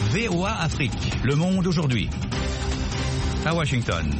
VOA Afrique, le monde aujourd'hui. À Washington.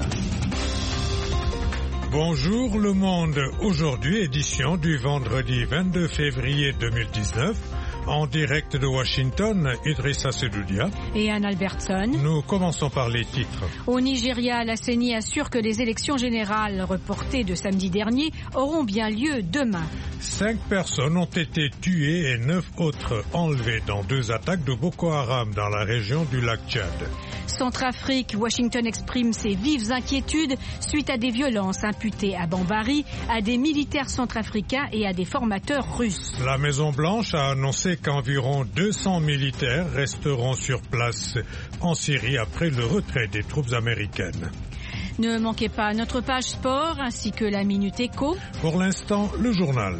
Bonjour le monde, aujourd'hui édition du vendredi 22 février 2019, en direct de Washington, Idrissa Sedoudia et Anne Albertson. Nous commençons par les titres. Au Nigeria, la CENI assure que les élections générales reportées de samedi dernier auront bien lieu demain. 5 personnes ont été tuées et 9 autres enlevées dans 2 attaques de Boko Haram dans la région du lac Tchad. Centrafrique, Washington exprime ses vives inquiétudes suite à des violences imputées à Bambari, à des militaires centrafricains et à des formateurs russes. La Maison-Blanche a annoncé qu'environ 200 militaires resteront sur place en Syrie après le retrait des troupes américaines. Ne manquez pas notre page sport ainsi que la Minute Éco. Pour l'instant, le journal.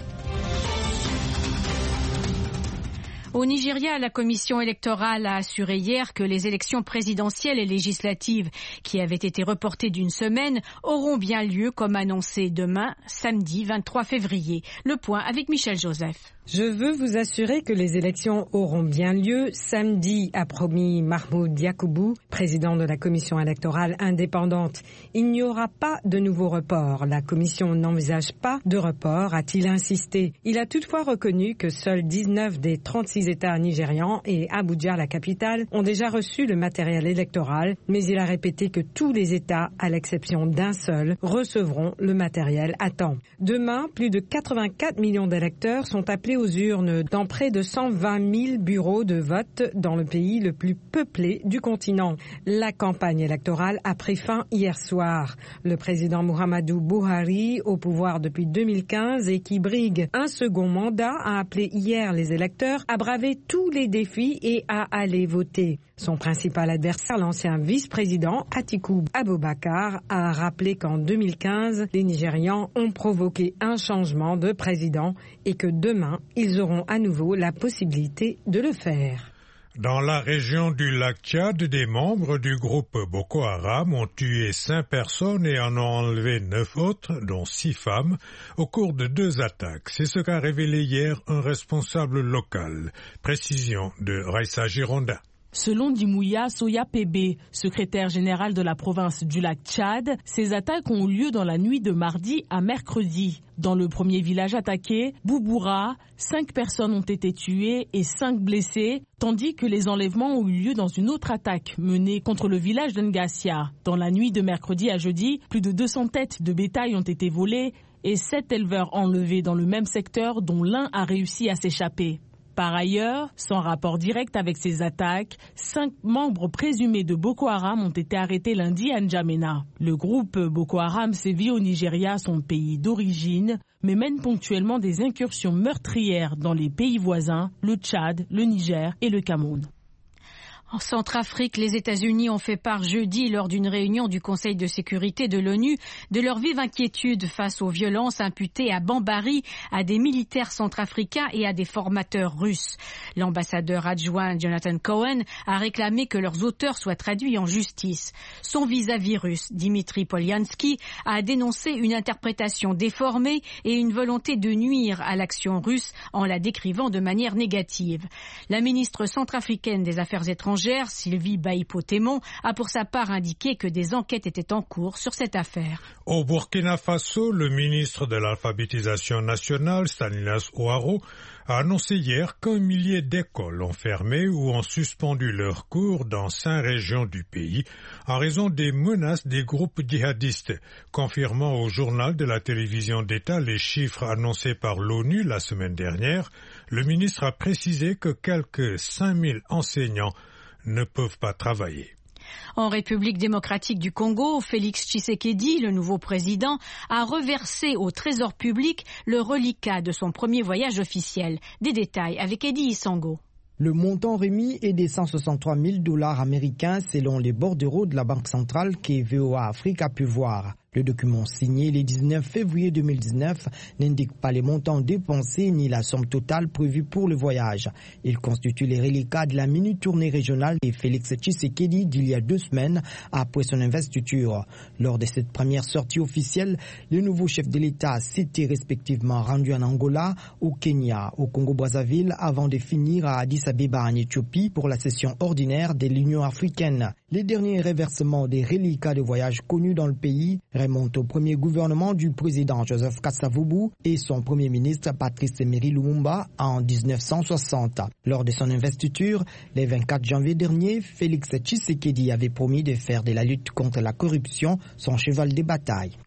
Au Nigeria, la commission électorale a assuré hier que les élections présidentielles et législatives qui avaient été reportées d'une semaine auront bien lieu comme annoncé demain, samedi 23 février. Le point avec Michel Joseph. Je veux vous assurer que les élections auront bien lieu samedi, a promis Mahmoud Yacoubou, président de la commission électorale indépendante. Il n'y aura pas de nouveau report. La commission n'envisage pas de report, a-t-il insisté. Il a toutefois reconnu que seuls 19 des 36 États nigérians et Abuja, la capitale, ont déjà reçu le matériel électoral, mais il a répété que tous les États, à l'exception d'un seul, recevront le matériel à temps. Demain, plus de 84 millions d'électeurs sont appelés aux urnes dans près de 120 000 bureaux de vote dans le pays le plus peuplé du continent. La campagne électorale a pris fin hier soir. Le président Muhammadu Buhari, au pouvoir depuis 2015 et qui brigue un second mandat, a appelé hier les électeurs à braver tous les défis et à aller voter. Son principal adversaire, l'ancien vice-président Atiku Abubakar, a rappelé qu'en 2015, les Nigérians ont provoqué un changement de président et que demain, ils auront à nouveau la possibilité de le faire. Dans la région du lac Tchad, des membres du groupe Boko Haram ont tué 5 personnes et en ont enlevé 9 autres, dont 6 femmes, au cours de 2 attaques. C'est ce qu'a révélé hier un responsable local. Précision de Raissa Gironda. Selon Dimouya Soya Pébé, secrétaire général de la province du lac Tchad, ces attaques ont eu lieu dans la nuit de mardi à mercredi. Dans le premier village attaqué, Bouboura, 5 personnes ont été tuées et 5 blessées, tandis que les enlèvements ont eu lieu dans une autre attaque menée contre le village d'Ngassia. Dans la nuit de mercredi à jeudi, plus de 200 têtes de bétail ont été volées et 7 éleveurs enlevés dans le même secteur dont l'un a réussi à s'échapper. Par ailleurs, sans rapport direct avec ces attaques, 5 membres présumés de Boko Haram ont été arrêtés lundi à N'Djamena. Le groupe Boko Haram sévit au Nigeria, son pays d'origine, mais mène ponctuellement des incursions meurtrières dans les pays voisins, le Tchad, le Niger et le Cameroun. En Centrafrique, les États-Unis ont fait part jeudi lors d'une réunion du Conseil de sécurité de l'ONU de leur vive inquiétude face aux violences imputées à Bambari, à des militaires centrafricains et à des formateurs russes. L'ambassadeur adjoint Jonathan Cohen a réclamé que leurs auteurs soient traduits en justice. Son vis-à-vis russe, Dimitri Polyansky, a dénoncé une interprétation déformée et une volonté de nuire à l'action russe en la décrivant de manière négative. La ministre centrafricaine des Affaires étrangères, Sylvie Baïpo-Témon, a pour sa part indiqué que des enquêtes étaient en cours sur cette affaire. Au Burkina Faso, le ministre de l'Alphabétisation nationale, Stanislas Ouaro, a annoncé hier qu'un millier d'écoles ont fermé ou ont suspendu leurs cours dans 5 régions du pays en raison des menaces des groupes djihadistes, confirmant au journal de la télévision d'État les chiffres annoncés par l'ONU la semaine dernière. Le ministre a précisé que quelques 5000 enseignants ne peuvent pas travailler. En République démocratique du Congo, Félix Tshisekedi, le nouveau président, a reversé au Trésor public le reliquat de son premier voyage officiel. Des détails avec Eddie Isango. Le montant remis est de 163 000 $ américains selon les bordereaux de la Banque centrale que VOA Afrique a pu voir. Le document signé le 19 février 2019 n'indique pas les montants dépensés ni la somme totale prévue pour le voyage. Il constitue les reliquats de la mini-tournée régionale de Félix Tshisekedi d'il y a 2 semaines après son investiture. Lors de cette première sortie officielle, les nouveaux chefs de l'État s'étaient respectivement rendus en Angola, au Kenya, au Congo-Brazzaville avant de finir à Addis Abeba en Éthiopie pour la session ordinaire de l'Union africaine. Les derniers reversements des reliquats de voyage connus dans le pays remontent au premier gouvernement du président Joseph Kasavubu et son premier ministre Patrice Emery Lumumba en 1960. Lors de son investiture, le 24 janvier dernier, Félix Tshisekedi avait promis de faire de la lutte contre la corruption son cheval de bataille.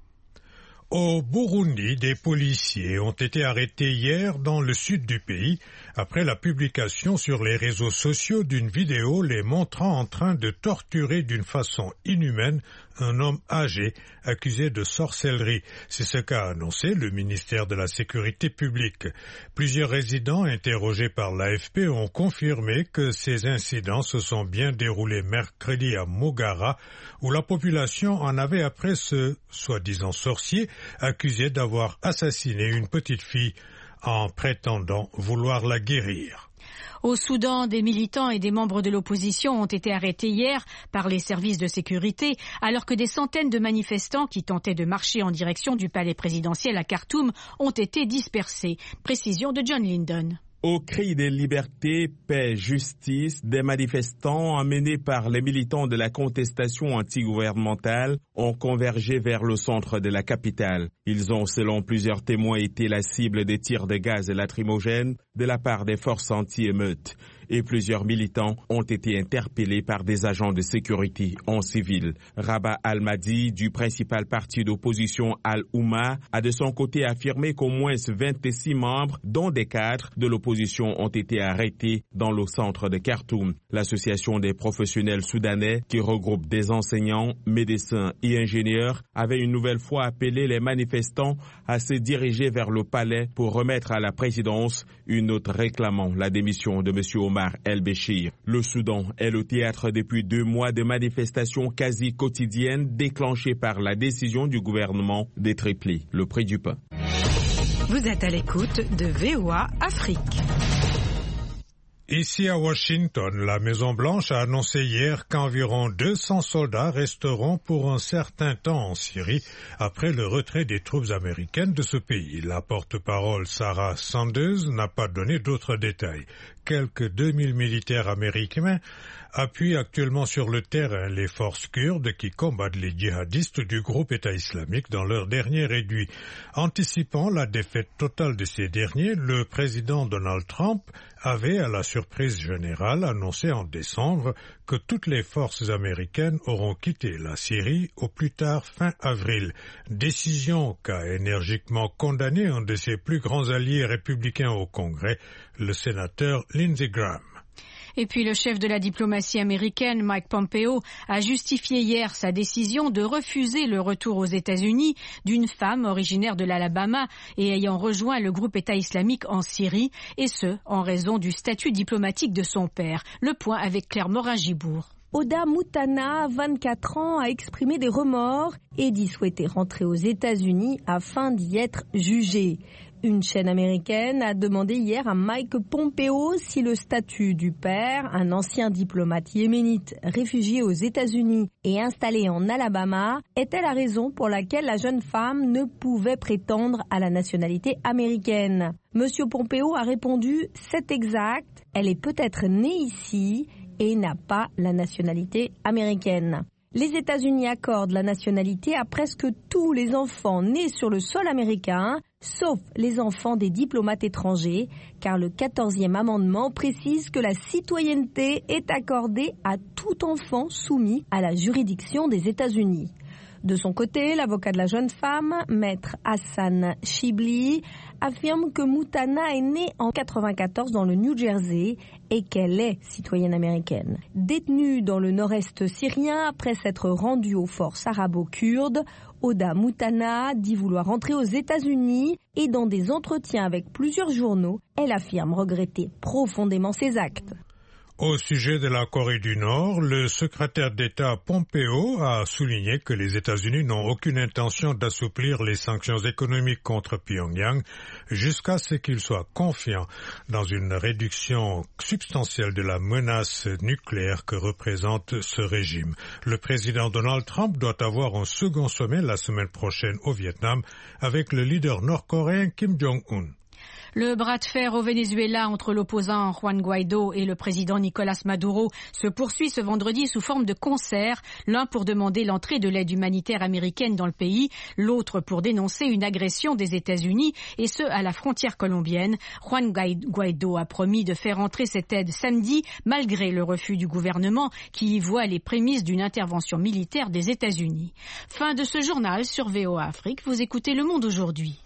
Au Burundi, des policiers ont été arrêtés hier dans le sud du pays après la publication sur les réseaux sociaux d'une vidéo les montrant en train de torturer d'une façon inhumaine un homme âgé accusé de sorcellerie. C'est ce qu'a annoncé le ministère de la Sécurité publique. Plusieurs résidents interrogés par l'AFP ont confirmé que ces incidents se sont bien déroulés mercredi à Mogara, où la population en avait après ce soi-disant sorcier accusé d'avoir assassiné une petite fille en prétendant vouloir la guérir. Au Soudan, des militants et des membres de l'opposition ont été arrêtés hier par les services de sécurité, alors que des centaines de manifestants qui tentaient de marcher en direction du palais présidentiel à Khartoum ont été dispersés. Précision de John Lyndon. Au cri de liberté, paix, justice, des manifestants amenés par les militants de la contestation antigouvernementale ont convergé vers le centre de la capitale. Ils ont, selon plusieurs témoins, été la cible des tirs de gaz lacrymogènes de la part des forces anti-émeutes. Et plusieurs militants ont été interpellés par des agents de sécurité en civil. Rabat Al-Madi, du principal parti d'opposition Al-Oumma, a de son côté affirmé qu'au moins 26 membres, dont des cadres de l'opposition, ont été arrêtés dans le centre de Khartoum. L'association des professionnels soudanais, qui regroupe des enseignants, médecins et ingénieurs, avait une nouvelle fois appelé les manifestants à se diriger vers le palais pour remettre à la présidence une note réclamant la démission de M. Omar El-Béchir. Le Soudan est le théâtre depuis 2 mois de manifestations quasi quotidiennes déclenchées par la décision du gouvernement de tripler le prix du pain. Vous êtes à l'écoute de VOA Afrique. Ici à Washington, la Maison-Blanche a annoncé hier qu'environ 200 soldats resteront pour un certain temps en Syrie après le retrait des troupes américaines de ce pays. La porte-parole Sarah Sanders n'a pas donné d'autres détails. Quelques 2000 militaires américains appuient actuellement sur le terrain les forces kurdes qui combattent les djihadistes du groupe État islamique dans leur dernier réduit. Anticipant la défaite totale de ces derniers, le président Donald Trump avait, à la surprise générale, annoncé en décembre que toutes les forces américaines auront quitté la Syrie au plus tard fin avril. Décision qu'a énergiquement condamnée un de ses plus grands alliés républicains au Congrès, le sénateur Lindsey Graham. Et puis le chef de la diplomatie américaine, Mike Pompeo, a justifié hier sa décision de refuser le retour aux États-Unis d'une femme originaire de l'Alabama et ayant rejoint le groupe État islamique en Syrie, et ce, en raison du statut diplomatique de son père. Le point avec Claire Morin-Gibourg. Oda Moutana, 24 ans, a exprimé des remords et dit souhaiter rentrer aux États-Unis afin d'y être jugé. Une chaîne américaine a demandé hier à Mike Pompeo si le statut du père, un ancien diplomate yéménite réfugié aux États-Unis et installé en Alabama, était la raison pour laquelle la jeune femme ne pouvait prétendre à la nationalité américaine. Monsieur Pompeo a répondu « C'est exact, elle est peut-être née ici et n'a pas la nationalité américaine ». Les États-Unis accordent la nationalité à presque tous les enfants nés sur le sol américain, sauf les enfants des diplomates étrangers, car le 14e amendement précise que la citoyenneté est accordée à tout enfant soumis à la juridiction des États-Unis. De son côté, l'avocat de la jeune femme, maître Hassan Shibli, affirme que Moutana est née en 1994 dans le New Jersey et qu'elle est citoyenne américaine. Détenue dans le nord-est syrien après s'être rendue aux forces arabo-kurdes, Oda Moutana dit vouloir rentrer aux États-Unis et dans des entretiens avec plusieurs journaux, elle affirme regretter profondément ses actes. Au sujet de la Corée du Nord, le secrétaire d'État Pompeo a souligné que les États-Unis n'ont aucune intention d'assouplir les sanctions économiques contre Pyongyang jusqu'à ce qu'ils soient confiants dans une réduction substantielle de la menace nucléaire que représente ce régime. Le président Donald Trump doit avoir un second sommet la semaine prochaine au Vietnam avec le leader nord-coréen Kim Jong-un. Le bras de fer au Venezuela entre l'opposant Juan Guaido et le président Nicolás Maduro se poursuit ce vendredi sous forme de concert, l'un pour demander l'entrée de l'aide humanitaire américaine dans le pays, l'autre pour dénoncer une agression des États-Unis, et ce à la frontière colombienne. Juan Guaido a promis de faire entrer cette aide samedi, malgré le refus du gouvernement qui y voit les prémices d'une intervention militaire des États-Unis. Fin de ce journal sur VOA Afrique. Vous écoutez Le Monde aujourd'hui.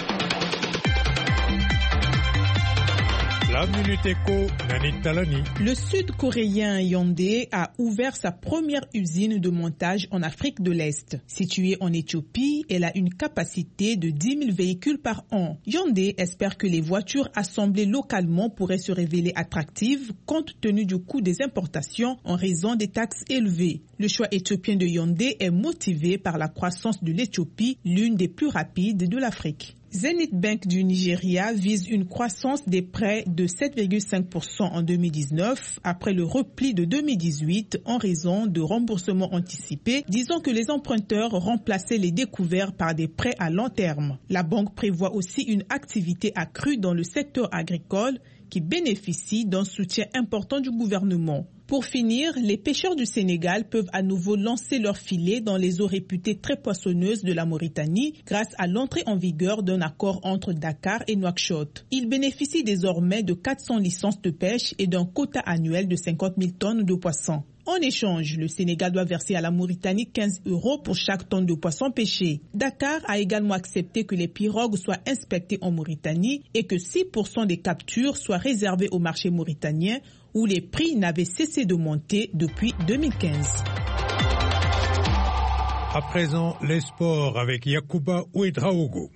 La Minute Éco, Nanit Talani. Le Sud-Coréen Hyundai a ouvert sa première usine de montage en Afrique de l'Est. Située en Éthiopie, elle a une capacité de 10 000 véhicules par an. Hyundai espère que les voitures assemblées localement pourraient se révéler attractives compte tenu du coût des importations en raison des taxes élevées. Le choix éthiopien de Hyundai est motivé par la croissance de l'Éthiopie, l'une des plus rapides de l'Afrique. Zenith Bank du Nigeria vise une croissance des prêts de 7,5% en 2019 après le repli de 2018 en raison de remboursements anticipés, disant que les emprunteurs remplaçaient les découverts par des prêts à long terme. La banque prévoit aussi une activité accrue dans le secteur agricole qui bénéficie d'un soutien important du gouvernement. Pour finir, les pêcheurs du Sénégal peuvent à nouveau lancer leurs filets dans les eaux réputées très poissonneuses de la Mauritanie grâce à l'entrée en vigueur d'un accord entre Dakar et Nouakchott. Ils bénéficient désormais de 400 licences de pêche et d'un quota annuel de 50 000 tonnes de poissons. En échange, le Sénégal doit verser à la Mauritanie 15 € pour chaque tonne de poisson pêché. Dakar a également accepté que les pirogues soient inspectées en Mauritanie et que 6% des captures soient réservées au marché mauritanien où les prix n'avaient cessé de monter depuis 2015. À présent, les sports avec Yacouba Ouedraogo.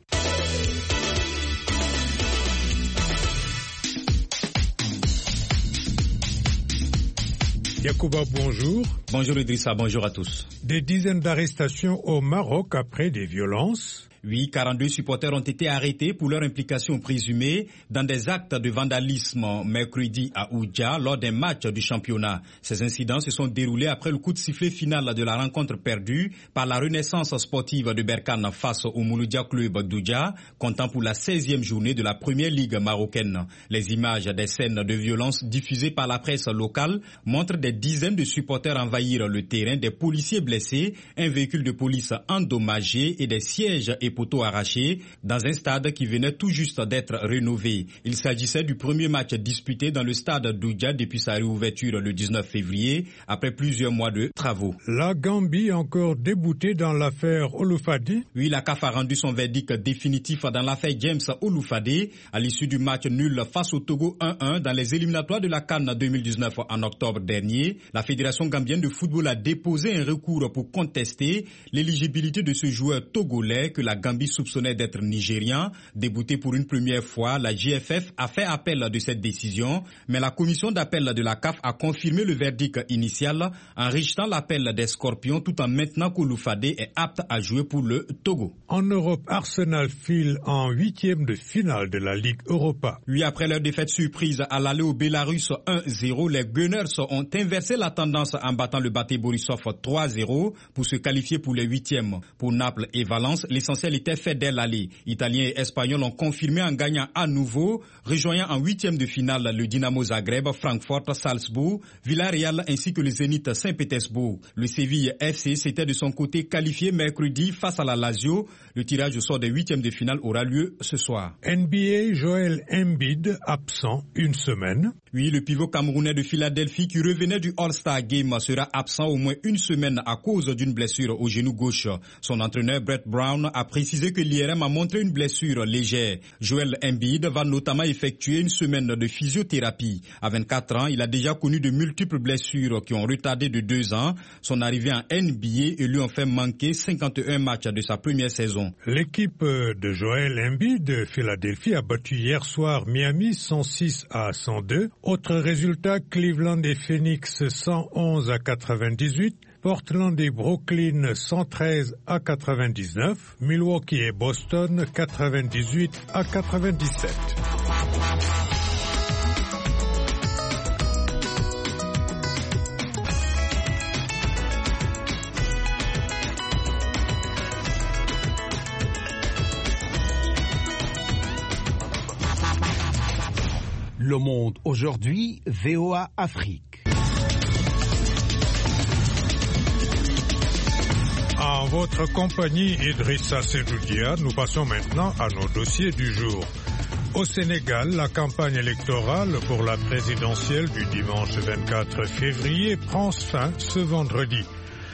Yacouba, bonjour. Bonjour Idrissa, bonjour à tous. Des dizaines d'arrestations au Maroc après des violences. Oui, 42 supporters ont été arrêtés pour leur implication présumée dans des actes de vandalisme mercredi à Oujda lors d'un match du championnat. Ces incidents se sont déroulés après le coup de sifflet final de la rencontre perdue par la Renaissance sportive de Berkane face au Mouloudia Club d'Oujda, comptant pour la 16e journée de la première ligue marocaine. Les images des scènes de violence diffusées par la presse locale montrent des dizaines de supporters envahir le terrain, des policiers blessés, un véhicule de police endommagé et des sièges et poteaux arrachés dans un stade qui venait tout juste d'être rénové. Il s'agissait du premier match disputé dans le stade d'Oujda depuis sa réouverture le 19 février, après plusieurs mois de travaux. La Gambie encore déboutée dans l'affaire Oloufadi. Oui, la CAF a rendu son verdict définitif dans l'affaire James Oloufadi à l'issue du match nul face au Togo 1-1 dans les éliminatoires de la CAN 2019 en octobre dernier. La Fédération gambienne de football a déposé un recours pour contester l'éligibilité de ce joueur togolais que la Gambie soupçonnait d'être nigérian. Débouté pour une première fois, la GFF a fait appel de cette décision, mais la commission d'appel de la CAF a confirmé le verdict initial en rejetant l'appel des Scorpions tout en maintenant qu'Oloufadi est apte à jouer pour le Togo. En Europe, Arsenal file en 8e de finale de la Ligue Europa. Oui, après leur défaite surprise à l'aller au Bélarus 1-0, les Gunners ont inversé la tendance en battant le Bate Borisov 3-0 pour se qualifier pour les 8e. Pour Naples et Valence, l'essentiel était fait dès l'aller. Italiens et Espagnols ont confirmé en gagnant à nouveau, rejoignant en 8e de finale le Dynamo Zagreb, Francfort, Salzbourg, Villarreal ainsi que le Zénith Saint-Pétersbourg. Le Séville FC s'était de son côté qualifié mercredi face à la Lazio. Le tirage au sort des 8e de finale aura lieu ce soir. NBA, Joel Embiid absent une semaine. Oui, le pivot camerounais de Philadelphie qui revenait du All-Star Game sera absent au moins une semaine à cause d'une blessure au genou gauche. Son entraîneur Brett Brown a pris précisé que l'IRM a montré une blessure légère. Joel Embiid va notamment effectuer une semaine de physiothérapie. À 24 ans, il a déjà connu de multiples blessures qui ont retardé de 2 ans son arrivée en NBA et lui ont fait manquer 51 matchs de sa première saison. L'équipe de Joel Embiid de Philadelphie a battu hier soir Miami 106-102. Autre résultat, Cleveland et Phoenix 111-98. Portland et Brooklyn 113-99, Milwaukee et Boston 98-97. Le Monde aujourd'hui, VOA Afrique. En votre compagnie, Idrissa Sedoudia, nous passons maintenant à nos dossiers du jour. Au Sénégal, la campagne électorale pour la présidentielle du dimanche 24 février prend fin ce vendredi.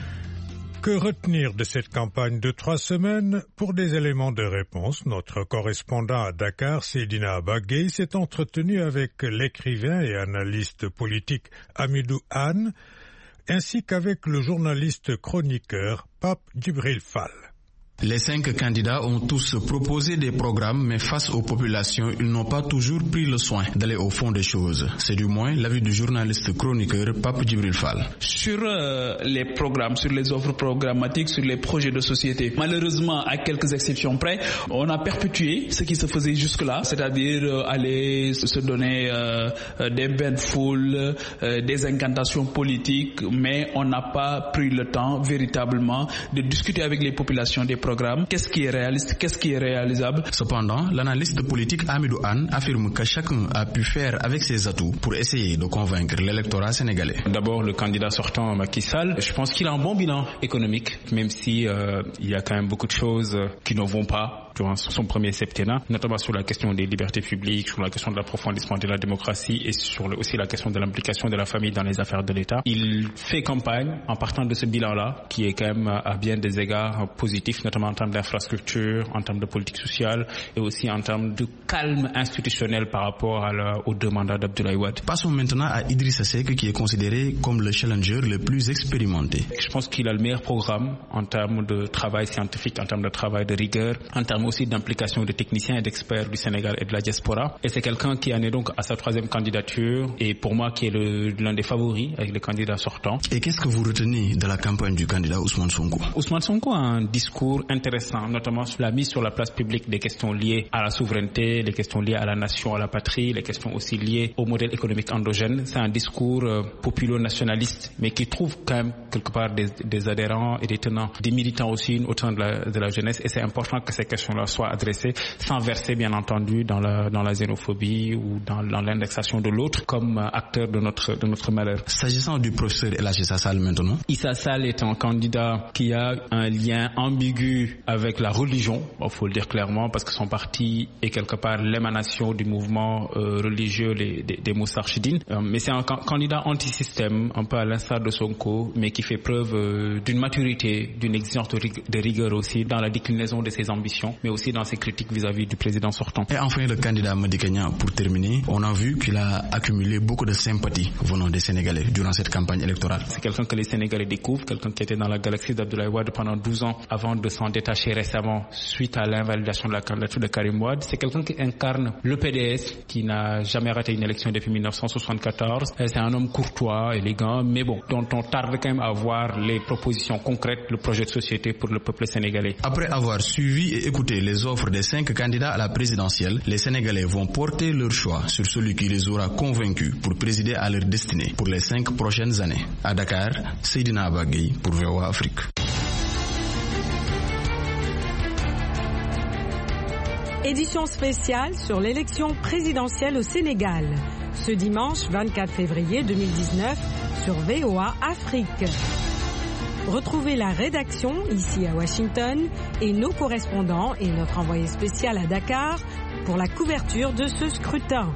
Que retenir de cette campagne de 3 semaines? Pour des éléments de réponse, notre correspondant à Dakar, Seydina Abagay, s'est entretenu avec l'écrivain et analyste politique Hamidou Anne, ainsi qu'avec le journaliste chroniqueur Pape Djibril Fall. Les 5 candidats ont tous proposé des programmes, mais face aux populations, ils n'ont pas toujours pris le soin d'aller au fond des choses. C'est du moins l'avis du journaliste chroniqueur Pape Djibril Fall. Sur les programmes, sur les offres programmatiques, sur les projets de société, malheureusement, à quelques exceptions près, on a perpétué ce qui se faisait jusque-là, c'est-à-dire aller se donner des bains de foule, des incantations politiques, mais on n'a pas pris le temps véritablement de discuter avec les populations des programme, qu'est-ce qui est réaliste, qu'est-ce qui est réalisable. Cependant, l'analyste politique Hamidou Anne affirme que chacun a pu faire avec ses atouts pour essayer de convaincre l'électorat sénégalais. D'abord, le candidat sortant Macky Sall, je pense qu'il a un bon bilan économique, même si il y a quand même beaucoup de choses qui ne vont pas durant son premier septennat, notamment sur la question des libertés publiques, sur la question de l'approfondissement de la démocratie et sur aussi la question de l'implication de la famille dans les affaires de l'État. Il fait campagne en partant de ce bilan-là, qui est quand même à bien des égards positif, notamment en termes d'infrastructure, en termes de politique sociale et aussi en termes de calme institutionnel par rapport aux 2 mandats d'Abdoulaye Wade. Passons maintenant à Idrissa Seck, qui est considéré comme le challenger le plus expérimenté. Je pense qu'il a le meilleur programme en termes de travail scientifique, en termes de travail de rigueur, en termes aussi d'implication de techniciens et d'experts du Sénégal et de la diaspora. Et c'est quelqu'un qui en est donc à sa 3e candidature et pour moi qui est l'un des favoris avec les candidats sortants. Et qu'est-ce que vous retenez de la campagne du candidat Ousmane Sonko? Ousmane Sonko a un discours intéressant, notamment sur la mise sur la place publique des questions liées à la souveraineté, les questions liées à la nation, à la patrie, les questions aussi liées au modèle économique endogène. C'est un discours populo-nationaliste, mais qui trouve quand même quelque part des adhérents et des tenants, des militants aussi au sein de la jeunesse. Et c'est important que ces questions-là soient adressées sans verser, bien entendu, dans la xénophobie ou dans l'indexation de l'autre comme acteur de notre malheur. S'agissant du professeur Issa Sall maintenant. Issa Sall est un candidat qui a un lien ambigu avec la religion, il faut le dire clairement, parce que son parti est quelque part l'émanation du mouvement religieux des Moustarchidines. Mais c'est un candidat anti-système, un peu à l'instar de Sonko, mais qui fait preuve d'une maturité, d'une exigence de rigueur aussi dans la déclinaison de ses ambitions, mais aussi dans ses critiques vis-à-vis du président sortant. Et enfin, le candidat Madi Kenya, pour terminer, on a vu qu'il a accumulé beaucoup de sympathie venant des Sénégalais durant cette campagne électorale. C'est quelqu'un que les Sénégalais découvrent, quelqu'un qui était dans la galaxie d'Abdoulaye Wade pendant 12 ans avant de s'en détacher récemment suite à l'invalidation de la candidature de Karim Wade. C'est quelqu'un qui incarne le PDS, qui n'a jamais raté une élection depuis 1974. C'est un homme courtois, élégant, mais bon, dont on tarde quand même à voir les propositions concrètes, le projet de société pour le peuple sénégalais. Après avoir suivi et écouté les offres des 5 candidats à la présidentielle, les Sénégalais vont porter leur choix sur celui qui les aura convaincus pour présider à leur destinée pour les 5 prochaines années. À Dakar, Seydina Abagay pour VOA Afrique. Édition spéciale sur l'élection présidentielle au Sénégal. Ce dimanche 24 février 2019 sur VOA Afrique. Retrouvez la rédaction ici à Washington et nos correspondants et notre envoyé spécial à Dakar pour la couverture de ce scrutin.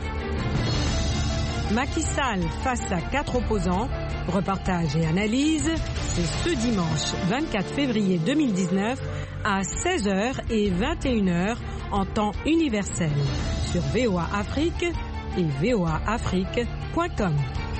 Macky Sall face à 4 opposants. Reportage et analyse, c'est ce dimanche 24 février 2019 à 16h et 21h en temps universel sur VOA Afrique et voaafrique.com.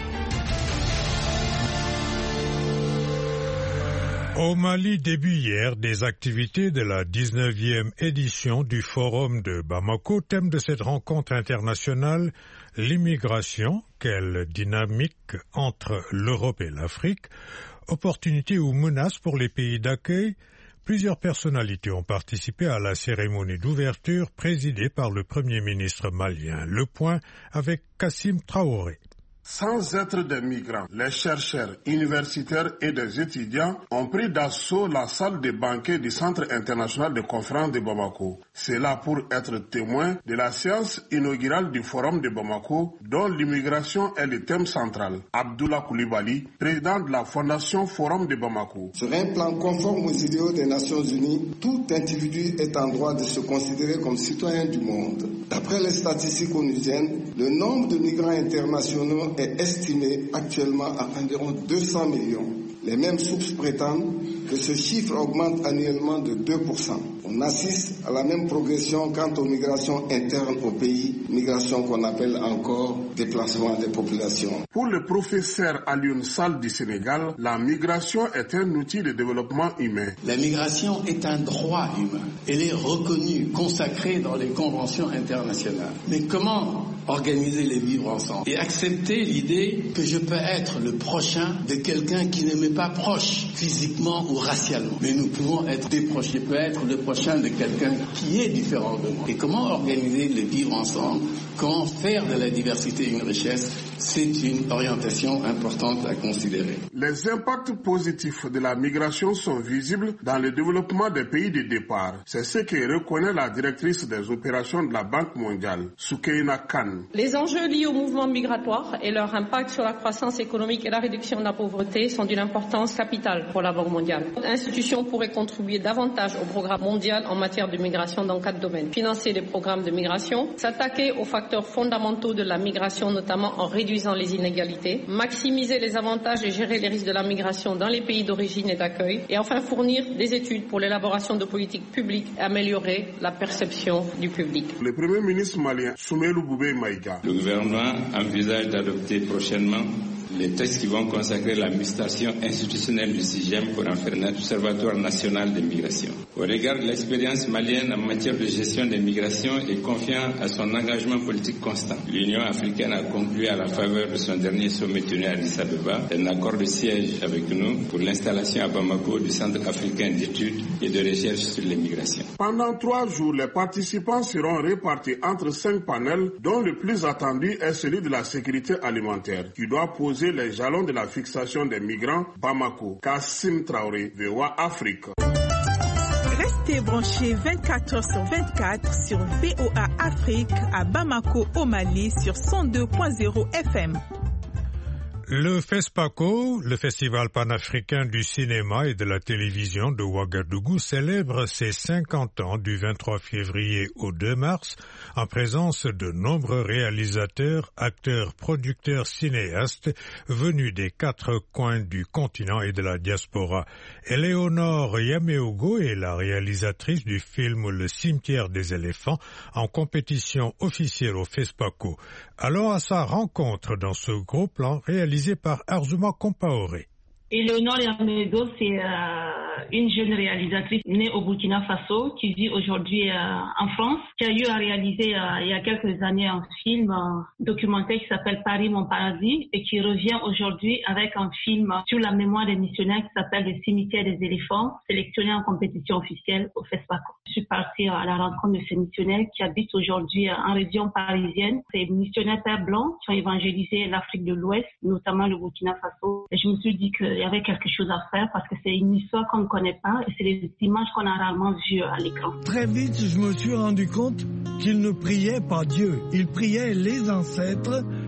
Au Mali, début hier, des activités de la 19e édition du Forum de Bamako. Thème de cette rencontre internationale, l'immigration, quelle dynamique entre l'Europe et l'Afrique, opportunités ou menaces pour les pays d'accueil. Plusieurs personnalités ont participé à la cérémonie d'ouverture présidée par le Premier ministre malien. Le point avec Kassim Traoré. Sans être des migrants, les chercheurs universitaires et des étudiants ont pris d'assaut la salle de banquet du Centre international de conférences de Bamako. C'est là pour être témoin de la séance inaugurale du Forum de Bamako, dont l'immigration est le thème central. Abdullah Koulibaly, président de la Fondation Forum de Bamako. Sur un plan conforme aux idéaux des Nations Unies, tout individu est en droit de se considérer comme citoyen du monde. D'après les statistiques onusiennes, le nombre de migrants internationaux est estimé actuellement à environ 200 millions. Les mêmes sources prétendent que ce chiffre augmente annuellement de 2%. On assiste à la même progression quant aux migrations internes au pays, migration qu'on appelle encore déplacement des populations. Pour le professeur Alioune Sall du Sénégal, la migration est un outil de développement humain. La migration est un droit humain. Elle est reconnue, consacrée dans les conventions internationales. Mais comment organiser les vivre ensemble et accepter l'idée que je peux être le prochain de quelqu'un qui ne m'est pas proche physiquement ou racialement. Mais nous pouvons être des proches. Je peux être le prochain de quelqu'un qui est différent de moi. Et comment organiser les vivre ensemble, comment faire de la diversité une richesse, c'est une orientation importante à considérer. Les impacts positifs de la migration sont visibles dans le développement des pays de départ. C'est ce que reconnaît la directrice des opérations de la Banque mondiale, Soukeina Khan. Les enjeux liés au mouvement migratoire et leur impact sur la croissance économique et la réduction de la pauvreté sont d'une importance capitale pour la Banque mondiale. L'institution pourrait contribuer davantage au programme mondial en matière de migration dans 4 domaines. Financer des programmes de migration, s'attaquer aux facteurs fondamentaux de la migration, notamment en réduisant les inégalités, maximiser les avantages et gérer les risques de la migration dans les pays d'origine et d'accueil, et enfin fournir des études pour l'élaboration de politiques publiques et améliorer la perception du public. Le Premier ministre malien, Soumeilou Boubèye Maïga. Le gouvernement envisage d'adopter prochainement les textes qui vont consacrer la mutation institutionnelle du CIGEM pour en faire un observatoire national des migrations. Au regard de l'expérience malienne en matière de gestion des migrations et confiant à son engagement politique constant, l'Union africaine a conclu à la faveur de son dernier sommet tenu à Addis Abeba un accord de siège avec nous pour l'installation à Bamako du Centre africain d'études et de recherche sur les migrations. Pendant 3 jours, les participants seront répartis entre 5 panels, dont le plus attendu est celui de la sécurité alimentaire, qui doit poser les jalons de la fixation des migrants. Bamako, Kassim Traoré, VOA Afrique. Restez branchés 24h/24 sur VOA Afrique à Bamako au Mali sur 102.0 FM. Le FESPACO, le Festival panafricain du cinéma et de la télévision de Ouagadougou, célèbre ses 50 ans du 23 février au 2 mars en présence de nombreux réalisateurs, acteurs, producteurs, cinéastes venus des 4 coins du continent et de la diaspora. Éléonore Yameogo est la réalisatrice du film Le cimetière des éléphants en compétition officielle au FESPACO. Allons à sa rencontre dans ce gros plan réalisé par Arzuma Compaoré. Éléonore Yameogo, c'est une jeune réalisatrice née au Burkina Faso qui vit aujourd'hui en France, qui a eu à réaliser il y a quelques années un film documentaire qui s'appelle Paris mon paradis et qui revient aujourd'hui avec un film sur la mémoire des missionnaires qui s'appelle Le cimetière des éléphants, sélectionné en compétition officielle au FESPACO. Je suis partie à la rencontre de ces missionnaires qui habitent aujourd'hui en région parisienne. Ces missionnaires pères blancs qui ont évangélisé l'Afrique de l'Ouest, notamment le Burkina Faso. Et je me suis dit qu'il y avait quelque chose à faire parce que c'est une histoire qu'on ne connaît pas et c'est des images qu'on a rarement vues à l'écran. Très vite, je me suis rendu compte qu'ils ne priaient pas Dieu. Ils priaient les ancêtres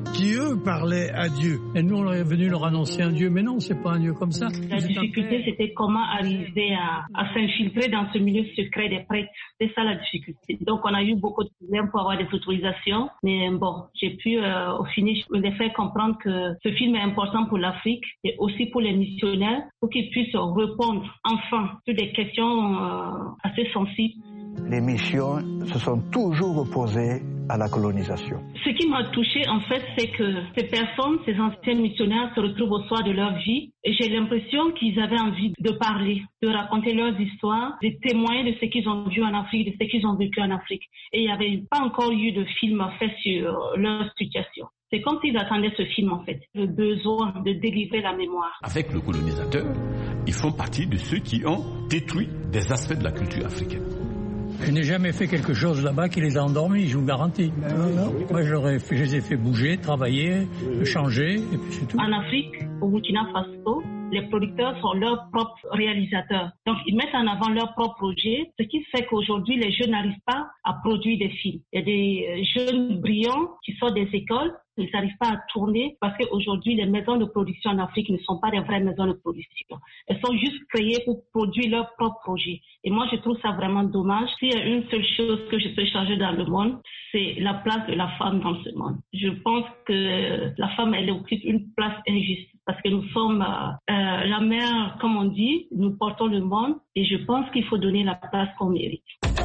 qui eux parlaient à Dieu. Et nous, on est venu leur annoncer un Dieu, mais non, c'est pas un Dieu comme ça. La difficulté, c'était comment arriver à s'infiltrer dans ce milieu secret des prêtres. C'est ça la difficulté. Donc, on a eu beaucoup de problèmes pour avoir des autorisations, mais bon, j'ai pu au finish les faire comprendre que ce film est important pour l'Afrique et aussi pour les missionnaires, pour qu'ils puissent répondre enfin sur des questions assez sensibles. Les missions se sont toujours opposées à la colonisation. Ce qui m'a touchée, en fait, c'est que ces personnes, ces anciens missionnaires, se retrouvent au soir de leur vie et j'ai l'impression qu'ils avaient envie de parler, de raconter leurs histoires, de témoigner de ce qu'ils ont vu en Afrique, de ce qu'ils ont vécu en Afrique. Et il n'y avait pas encore eu de film fait sur leur situation. C'est comme s'ils attendaient ce film, en fait, le besoin de délivrer la mémoire. Avec le colonisateur, ils font partie de ceux qui ont détruit des aspects de la culture africaine. Je n'ai jamais fait quelque chose là-bas qui les a endormis, je vous garantis. Moi, je les ai fait bouger, travailler, changer, et puis c'est tout. En Afrique, au Burkina Faso, les producteurs sont leurs propres réalisateurs. Donc, ils mettent en avant leurs propres projets, ce qui fait qu'aujourd'hui, les jeunes n'arrivent pas à produire des films. Il y a des jeunes brillants qui sortent des écoles, ils n'arrivent pas à tourner parce qu'aujourd'hui, les maisons de production en Afrique ne sont pas des vraies maisons de production. Elles sont juste créées pour produire leurs propres projets. Et moi, je trouve ça vraiment dommage. S'il y a une seule chose que je peux changer dans le monde, c'est la place de la femme dans ce monde. Je pense que la femme, elle occupe une place injuste parce que nous sommes la mère, comme on dit, nous portons le monde et je pense qu'il faut donner la place qu'on mérite.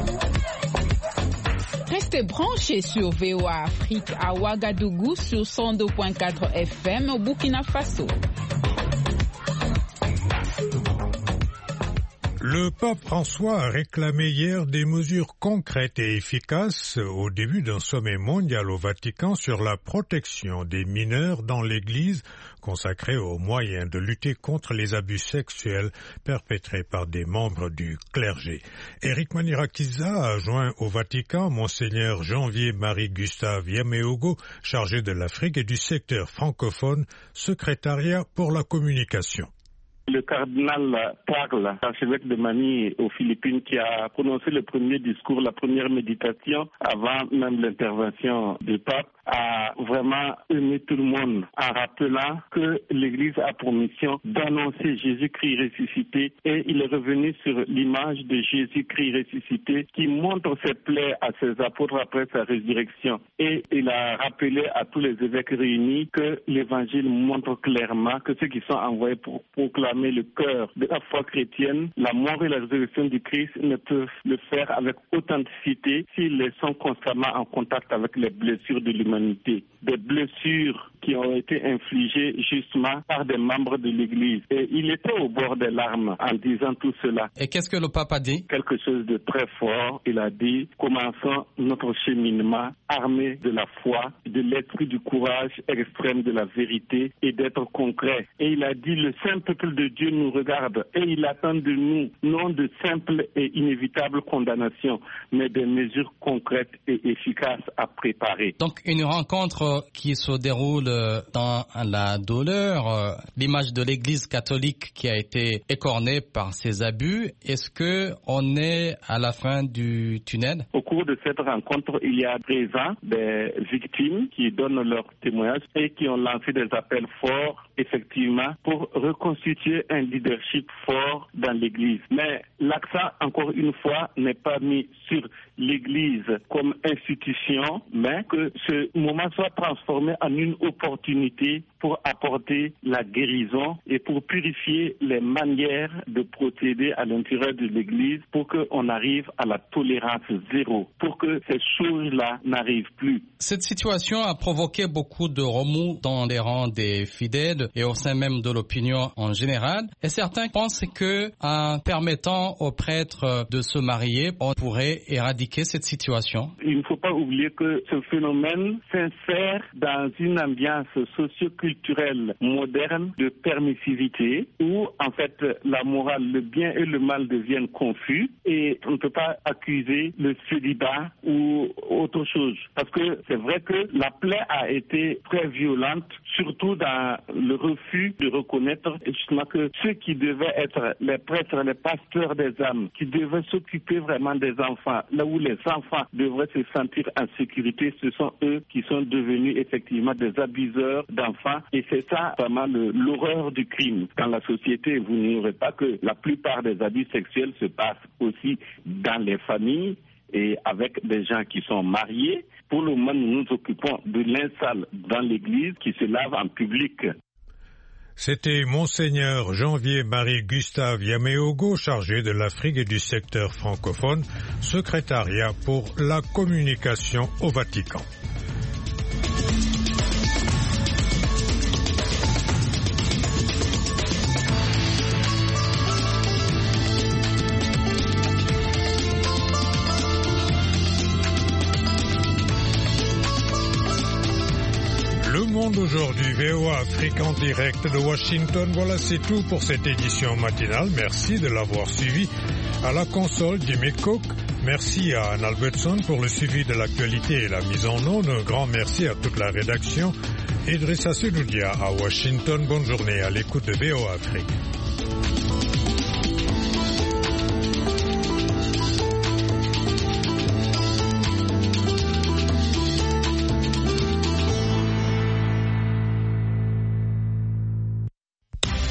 Restez branchés sur VOA Afrique à Ouagadougou sur 102.4 FM au Burkina Faso. Le pape François a réclamé hier des mesures concrètes et efficaces au début d'un sommet mondial au Vatican sur la protection des mineurs dans l'Église, consacré aux moyens de lutter contre les abus sexuels perpétrés par des membres du clergé. Éric Manirakiza a joint au Vatican Monseigneur Janvier-Marie Gustave Yameogo, chargé de l'Afrique et du secteur francophone, secrétariat pour la communication. Le cardinal Parle, archevêque de Manille aux Philippines, qui a prononcé le premier discours, la première méditation avant même l'intervention du pape, a vraiment aimé tout le monde en rappelant que l'Église a pour mission d'annoncer Jésus-Christ ressuscité et il est revenu sur l'image de Jésus-Christ ressuscité qui montre ses plaies à ses apôtres après sa résurrection. Et il a rappelé à tous les évêques réunis que l'Évangile montre clairement que ceux qui sont envoyés pour proclamer le cœur de la foi chrétienne, la mort et la résurrection du Christ ne peuvent le faire avec authenticité s'ils sont constamment en contact avec les blessures de l'humanité. Des blessures qui ont été infligées justement par des membres de l'Église. Et il était au bord des larmes en disant tout cela. Et qu'est-ce que le pape a dit? Quelque chose de très fort. Il a dit, commençons notre cheminement armé de la foi, de l'esprit du courage extrême de la vérité et d'être concret. Et il a dit, le saint peuple de Dieu nous regarde et il attend de nous non de simples et inévitables condamnations, mais des mesures concrètes et efficaces à préparer. Donc une rencontre qui se déroule dans la douleur, l'image de l'Église catholique qui a été écornée par ces abus. Est-ce que on est à la fin du tunnel? Au cours de cette rencontre, il y a présent des victimes qui donnent leur témoignage et qui ont lancé des appels forts, effectivement, pour reconstituer un leadership fort dans l'Église. Mais l'accent, encore une fois, n'est pas mis sur l'Église comme institution, mais que ce moment soit transformé en une opportunité pour apporter la guérison et pour purifier les manières de procéder à l'intérieur de l'Église pour qu'on arrive à la tolérance zéro, pour que ces choses-là n'arrivent plus. Cette situation a provoqué beaucoup de remous dans les rangs des fidèles et au sein même de l'opinion en général. Et certains pensent que en permettant aux prêtres de se marier, on pourrait éradiquer cette situation. Il ne faut pas oublier que ce phénomène s'insère dans une ambiance socio-culturelle culturelle moderne de permissivité où en fait la morale, le bien et le mal deviennent confus et on ne peut pas accuser le célibat ou autre chose. Parce que c'est vrai que la plaie a été très violente, surtout dans le refus de reconnaître justement que ceux qui devaient être les prêtres, les pasteurs des âmes, qui devaient s'occuper vraiment des enfants, là où les enfants devraient se sentir en sécurité, ce sont eux qui sont devenus effectivement des abuseurs d'enfants. Et c'est ça vraiment l'horreur du crime. Dans la société, vous n'ignorez pas que la plupart des abus sexuels se passent aussi dans les familles et avec des gens qui sont mariés. Pour le moment, nous nous occupons de l'insale dans l'église qui se lave en public. C'était Monseigneur Janvier-Marie Gustave Yameogo, chargé de l'Afrique et du secteur francophone, secrétariat pour la communication au Vatican. Le Monde aujourd'hui, VOA Afrique en direct de Washington. Voilà, c'est tout pour cette édition matinale. Merci de l'avoir suivi. À la console, Jimmy Cook. Merci à Anne Albertson pour le suivi de l'actualité et la mise en onde. Un grand merci à toute la rédaction. Idrissa Sedoudia à Washington. Bonne journée à l'écoute de VOA Afrique.